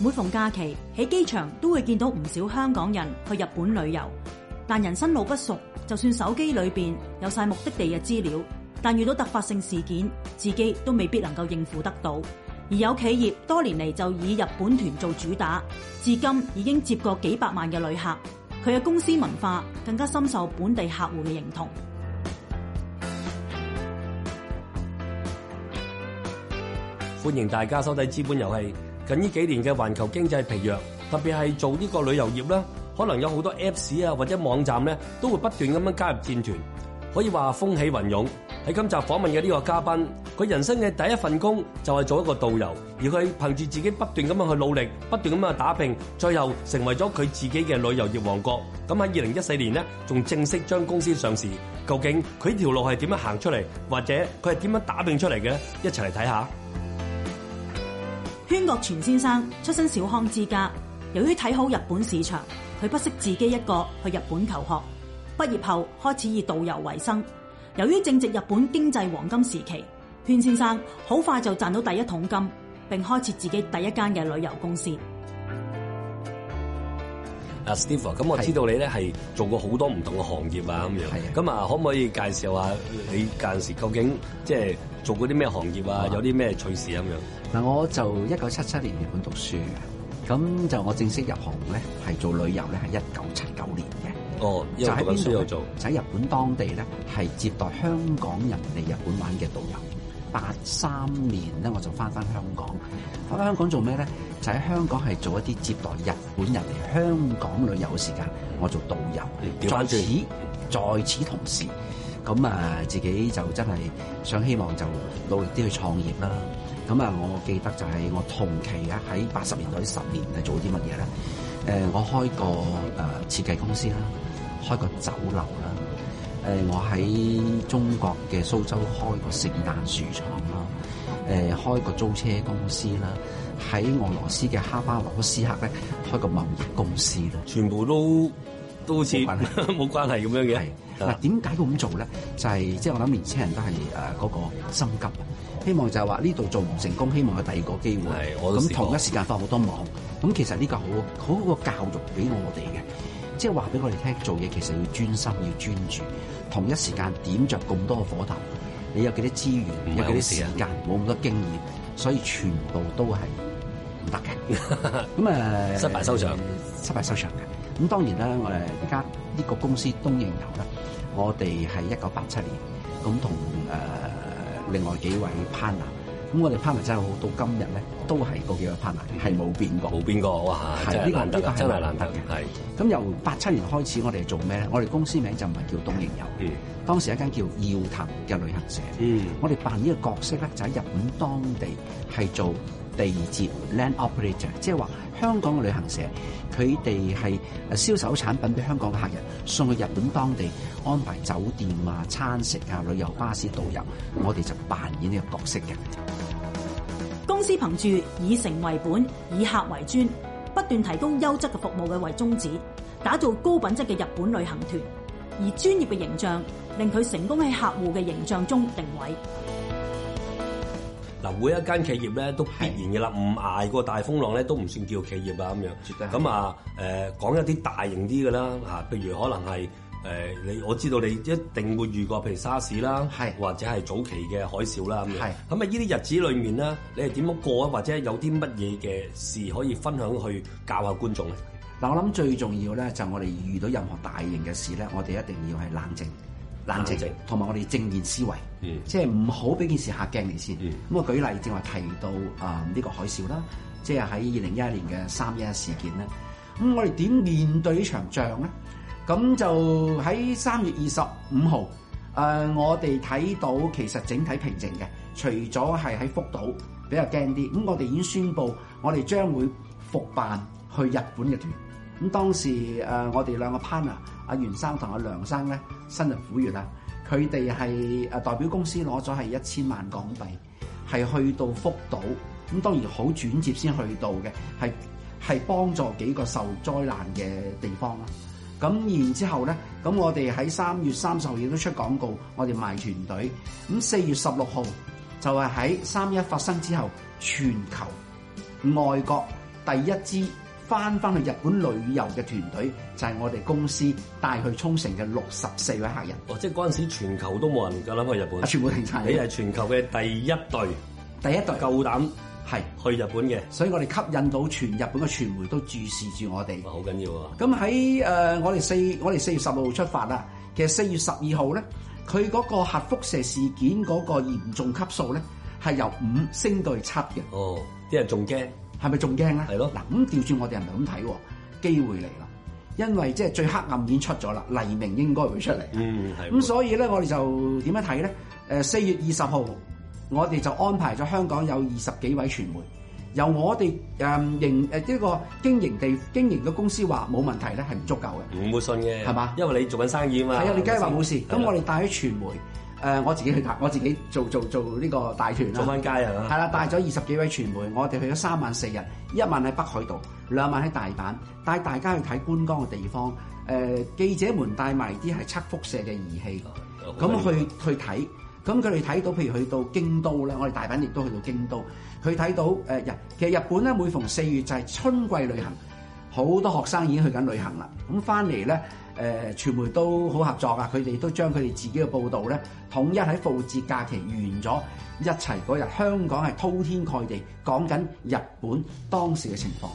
每逢假期喺機場都會見到唔少香港人去日本旅遊，但人生路不熟，就算手機裏邊有晒目的地嘅資料，但遇到突發性事件，自己都未必能夠應付得到。而有企業多年嚟就以日本團做主打，至今已經接過幾百萬嘅旅客。佢嘅公司文化更加深受本地客戶嘅認同。 歡迎大家收睇資本遊戲。近呢幾年嘅環球經濟疲弱，特別係做呢個旅遊業啦，可能有好多 Apps 啊或者網站咧，都會不斷咁樣加入戰團，可以話風起雲湧。喺今集訪問嘅呢個嘉賓，佢人生嘅第一份工就係做一個導遊，而佢憑住自己不斷咁樣去努力，不斷咁樣去打拼，最後成為咗佢自己嘅旅遊業王國。咁喺2014年呢，仲正式將公司上市。究竟佢條路係點樣行出嚟，或者佢係點樣打拼出嚟嘅咧？一齊嚟睇下。 禤國全先生出身小康之家，由於睇好日本市場，佢不惜自己一個去日本求學。畢業後開始以導遊為生。由於正值日本經濟黃金時期，禤先生好快就賺到第一桶金，並開設自己第一間嘅旅遊公司。 Steve， 咁我知道你咧係做過好多唔同嘅行業啊，咁樣。咁啊，可唔可以介紹下你間時究竟即係做過啲咩行業啊？有啲咩趣事咁樣？ 嗱，我就1977年日本讀書嘅，咁就我正式入行咧係做旅遊咧係1979年嘅。 哦，就喺邊度做？ 就喺日本當地咧係接待香港人嚟日本玩嘅導遊。83年咧我就翻香港，翻香港做咩咧？就喺香港係做一啲接待日本人嚟香港旅遊嘅時間，我做導遊。在此同時，咁自己就真係希望就努力啲去創業啦。咁我記得就係我同期喺80年代10年係做啲乜嘢咧？我開個設計公司啦，開個酒樓啦。我喺中國嘅蘇州開個聖誕樹廠啦，開個租車公司啦，喺俄羅斯嘅哈巴羅斯克咧開個貿易公司啦， 全部都好似冇關係咁樣嘅。 嗱，點解咁做咧？就係即係我諗年輕人都係嗰個心急，希望就係話呢度做唔成功，希望有第二個機會。咁同一時間放好多網，咁其實呢個好個教育俾我哋嘅。即係話俾我哋聽，做嘢其實要專心，要專注。同一時間點着咁多個火頭，你有幾多資源，有幾多時間，冇咁多經驗，所以全部都係唔得嘅。咁失敗收場， 失敗收場嘅。咁當然啦，我哋而家呢個公司東瀛遊啦，我哋係1987年咁同另外幾位 partner。咁我哋 partner 真係好，到今日咧都係嗰幾個 partner 係冇變過， 冇變過。哇！真係難得，真係難得嘅。係咁由87年開始，我哋做咩咧？我哋公司名就唔係叫東瀛遊，當時一間叫耀騰嘅旅行社。我哋扮演嘅角色咧，就喺日本當地係做地接 land operator， 即係話香港嘅旅行社，佢哋係銷售產品俾香港嘅客人，送去日本當地安排酒店啊、餐食啊、旅遊巴士導遊，我哋就扮演呢個角色嘅。 公司憑住以誠為本、以客為專，不斷提供優質嘅服務嘅為宗旨，打造高品質嘅日本旅行團，而專業嘅形象令佢成功喺客戶嘅形象中定位。 嗱，每一間企業咧都必然嘅啦，唔捱過大風浪咧都唔算叫企業啊咁樣。 絕對。 咁講一啲大型啲嘅啦嚇，譬如可能係我知道你一定會遇過，譬如沙士啦，或者係早期嘅海嘯啦咁樣。咁呢啲日子裏面咧，你係點樣過啊？或者有啲乜嘢嘅事可以分享去教下觀眾咧？ 嗱，我諗最重要咧就係我哋遇到任何大型嘅事咧，我哋一定要係冷靜，同埋我哋正面思維，即係唔好俾件事嚇驚你先。咁我舉例正話提到呢個海嘯啦，即係喺2011年嘅311事件咧。咁我哋點面對呢場仗咧？咁就喺3月25號，我哋睇到其實整體平靜嘅，除咗係喺福島比較驚啲。咁我哋已經宣布，我哋將會復辦去日本嘅團。咁當時我哋兩個 partner 阿袁生同阿梁生咧，辛入苦月啦，佢哋係代表公司攞咗係1000萬港幣，係去到福島。咁當然好轉接先去到嘅，係幫助幾個受災難嘅地方啦。咁然之後咧，咁我哋喺3月30號亦都出廣告，我哋賣團隊。咁4月16號就係喺311發生之後，全球外國第一支翻去日本旅遊嘅團隊，就係我哋公司帶去沖繩嘅64位客人。 即係嗰陣時全球都冇人夠膽去日本， 全部停晒。 你係全球嘅第一隊夠膽係去日本嘅， 所以我哋吸引到全日本嘅傳媒都注視住我哋。 好緊要啊！ 咁喺我哋4月10號出發啦。其實4月12號咧，佢嗰個核輻射事件嗰個嚴重級數咧係由5升到去7嘅。 哦，啲人仲驚， 係咪仲驚咧？ 係咯。 嗱，咁調轉我哋人唔係咁睇喎，機會嚟啦。因為即係最黑暗已經出咗啦，黎明應該會出嚟。 係。 咁所以咧，我哋就點樣睇咧？4月20號，我哋就安排咗香港有20幾位傳媒，由我哋呢個經營嘅公司話冇問題咧，係唔足夠嘅。 唔會信嘅， 係嘛？ 因為你做緊生意啊嘛。 係啊，你梗係話冇事。咁我哋帶咗傳媒，我自己去帶，我自己做呢個大團啦。 做翻街係嘛？ 係啦，帶咗20幾位傳媒，我哋去咗3晚4日，1晚喺北海道，2晚喺大阪，帶大家去睇觀光嘅地方。記者們帶埋啲係測輻射嘅儀器，咁去睇。咁佢哋睇到，譬如去到京都咧，我哋大阪亦都去到京都，佢睇到其實日本咧每逢4月就係春季旅行，好多學生已經去緊旅行啦。咁翻嚟咧，傳媒都好合作啊，佢哋都將佢哋自己嘅報導咧，統一喺復活節假期完咗，一齊嗰日香港係鋪天蓋地講緊日本當時嘅情況。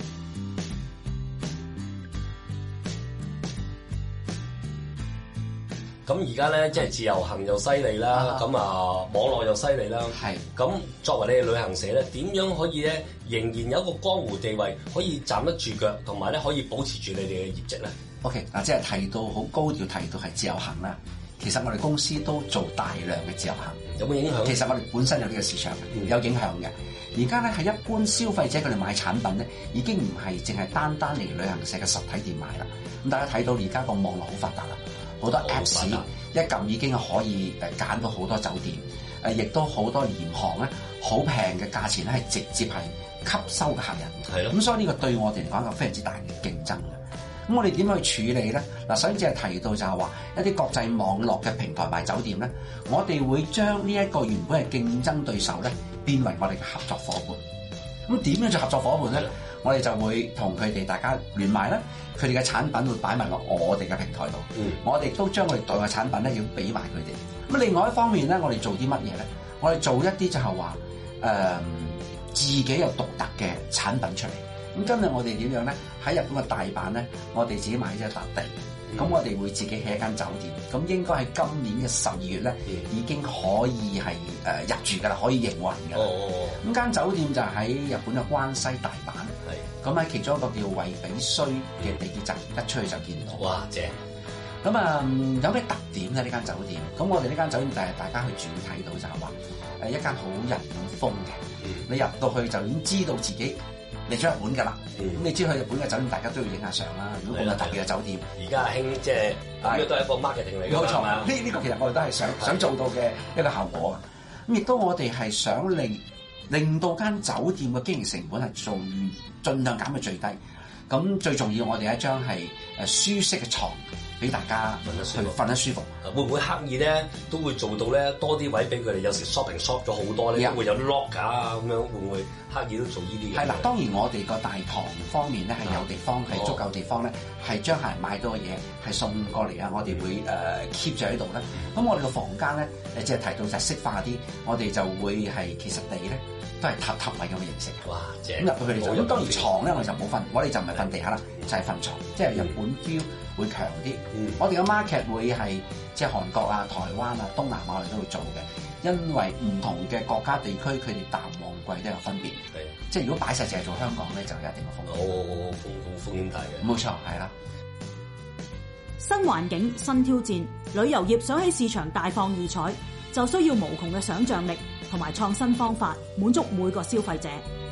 咁而家咧，即係自由行又犀利啦，咁網絡又犀利啦。係。咁作為你嘅旅行社咧，點樣可以咧仍然有一個江湖地位，可以站得住腳，同埋咧可以保持住你哋嘅業績咧 ？OK，嗱，即係提到好高調，提到係自由行啦。其實我哋公司都做大量嘅自由行， 有冇影響？ 其實我哋本身有呢個市場，有影響嘅。而家咧係一般消費者佢哋買產品咧，已經唔係淨係單嚟旅行社嘅實體店買啦。咁大家睇到而家個網絡好發達啦。好多 Apps 一撳已經可以揀到好多酒店，亦都好多廉航咧，好平嘅價錢咧係直接係吸收嘅客人。係咯。咁所以呢個對我哋嚟講有非常之大嘅競爭嘅。咁我哋點樣去處理咧？嗱，首先只係提到就係話一啲國際網絡嘅平台賣酒店咧，我哋會將呢一個原本係競爭對手咧，變為我哋嘅合作伙伴。咁點樣做合作伙伴咧？我哋就會同佢哋大家聯賣啦，佢哋嘅產品會擺埋落我哋嘅平台度，我哋都將我哋代嘅產品咧要俾埋佢哋。咁另外一方面咧，我哋做啲乜嘢咧？我哋做一啲就係話自己有獨特嘅產品出嚟。咁今日我哋點樣咧？喺日本嘅大阪咧，我哋自己買咗一笪地，咁我哋會自己起一間酒店。咁應該喺今年嘅12月咧，已經可以係入住㗎啦，可以營運㗎啦。咁間酒店就喺日本嘅關西大阪。咁喺其中一個叫惠比須嘅地鐵站，一出去就見到。哇，正！咁有咩特點咧？呢間酒店，咁我哋呢間酒店就係大家去住會睇到就係話，一間好日本風嘅。你入到去就已經知道自己嚟咗日本㗎啦。咁你知去日本嘅酒店，大家都要影下相啦。如果咁特別嘅酒店， 而家興即係呢個都係一個 marketing 嚟㗎。冇錯， 呢個其實我哋都係想做到嘅一個效果。咁亦都我哋係想令到間酒店嘅經營成本係盡量減到最低。咁最重要，我哋一張係舒適嘅床俾大家瞓得舒服。 會唔會刻意咧都會做到咧多啲位俾佢哋？有時 shopping shop 咗好多咧，都會有 lock 啊咁樣，會唔會刻意都做呢啲嘢？ 係啦，當然我哋個大堂方面咧係有地方，係足夠地方咧，係將客人買到嘅嘢係送過嚟啊！我哋會keep 住喺度咧。咁我哋個房間咧即係提到就係色化啲，我哋就會係其實地咧都係榻位咁嘅形式。哇！咁入到佢哋就咁，當然床咧我哋就冇瞓，我哋就唔係瞓地下啦，就係瞓床，即係日本 feel 會強啲。我哋嘅 market 會係即係韓國啊、台灣啊、東南亞我哋都會做嘅，因為唔同嘅國家地區佢哋淡旺季都有分別。即係如果擺晒淨係做香港咧，就有一定嘅風險。 風險大嘅。 冇錯，係啦。 新環境、新挑戰，旅遊業想喺市場大放異彩，就需要無窮嘅想像力同埋創新方法，滿足每個消費者。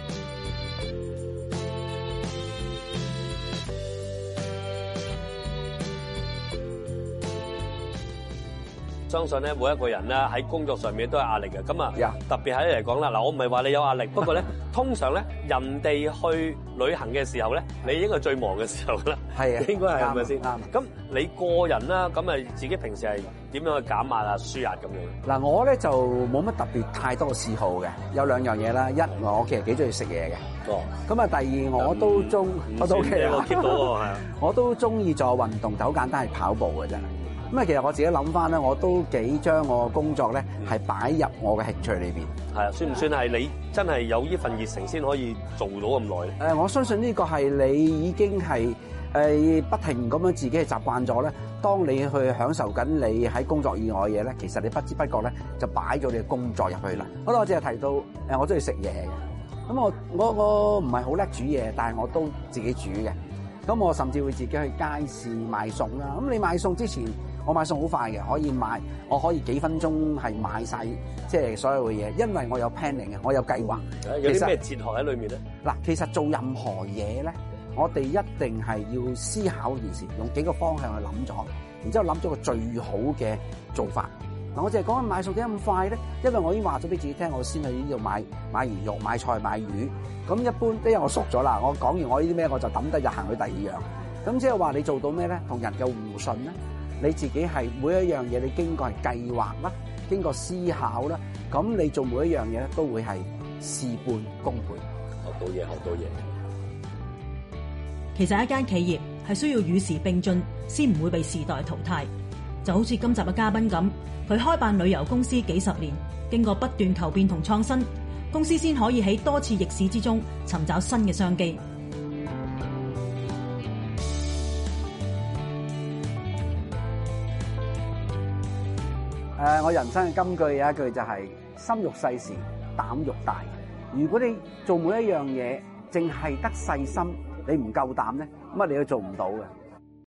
相信咧，每一個人咧喺工作上面都有壓力嘅。咁啊，特別喺你嚟講啦，嗱，我唔係話你有壓力，不過咧，通常咧，人哋去旅行嘅時候咧，你應該係最忙嘅時候啦。 係啊， 應該係咪先？ 啱。 咁你個人啦，咁啊自己平時係點樣去減壓啊、舒壓咁樣？ 嗱，我咧就冇乜特別太多嘅嗜好嘅，有兩樣嘢啦。一，我其實幾中意食嘢嘅。 哦。 咁啊，第二我都我都 OK 我 keep 到喎，係啊。 我都中意做運動，就好簡單係跑步嘅啫。咁啊，其實我自己諗翻咧，我都幾將我工作咧係擺入我嘅興趣裏邊。係啊， 算唔算係你真係有呢份熱誠先可以做到咁耐咧？ 我相信呢個係你已經係不停咁樣自己係習慣咗咧。當你去享受緊你喺工作以外嘅嘢咧，其實你不知不覺咧就擺咗你嘅工作入去啦。好啦，我只係提到我中意食嘢嘅。咁我唔係好叻煮嘢，但係我都自己煮嘅。咁我甚至會自己去街市買餸啦。咁你買餸之前，我買餸好快嘅，我可以幾分鐘係買晒即係所有嘅嘢，因為我有 planning 嘅，我有計劃。 有啲咩哲學喺裏面咧？ 嗱，其實做任何嘢咧，我哋一定係要思考件事，用幾個方向去諗咗，然之後諗咗個最好嘅做法。嗱，我淨係講緊買餸點解咁快咧？因為我已經話咗俾自己聽，我先去呢度買魚肉、買菜、買魚。咁一般，因為我熟咗啦，我講完我呢啲咩，我就抌低就行去第二樣。咁即係話你做到咩咧？同人嘅互信咧，你自己係每一樣嘢你經過係計劃啦，經過思考啦，咁你做每一樣嘢咧都會係事半功倍。 學到嘢。 其實一間企業係需要與時並進，先唔會被時代淘汰。就好似今集嘅嘉賓咁，佢開辦旅遊公司幾十年，經過不斷求變同創新，公司先可以喺多次逆市之中尋找新嘅商機。 我人生嘅金句有一句就係心欲細時膽欲大。如果你做每一樣嘢淨係得細心，你唔夠膽咧，乜你都做唔到嘅。